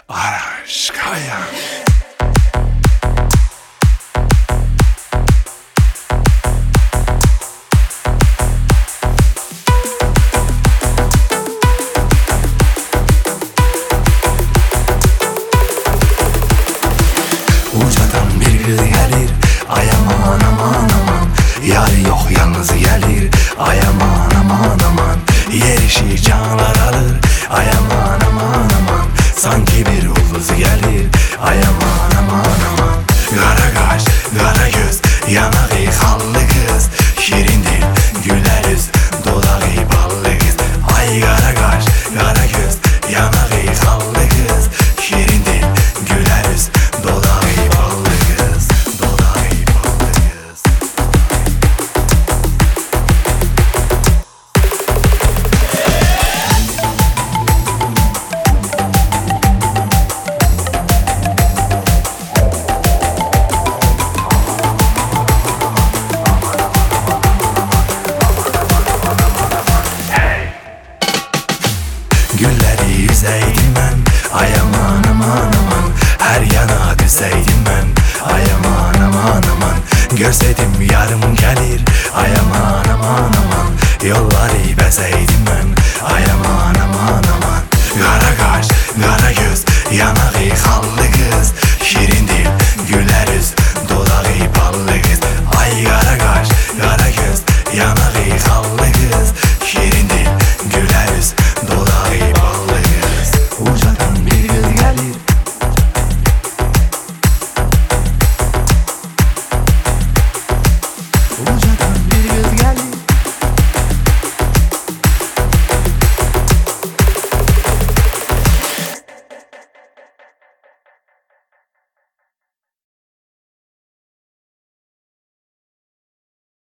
Aşkaya. Ucadan bir kız gelir, ay aman aman aman. Yarı yok yalnız gelir, ay aman aman aman. Yer işi canlar alır, ay aman aman aman. Sanki bir ulduz gelir, ay aman aman aman. Kara kaş, kara göz, yanağı kallı kız. Şirin dil, güler yüz, dodağı ballı kız. Ay kara kaş, kara göz, yanağı kallı kız. Şirin dil, güler yüz, dodağı ballı kız. Dodağı ballı kız. Gülleri yüzeydim ben, ay aman aman aman. Her yana düzeydim ben, ay aman aman aman. Görseydim yarım gelir, ay aman aman aman. Yolları bezeydim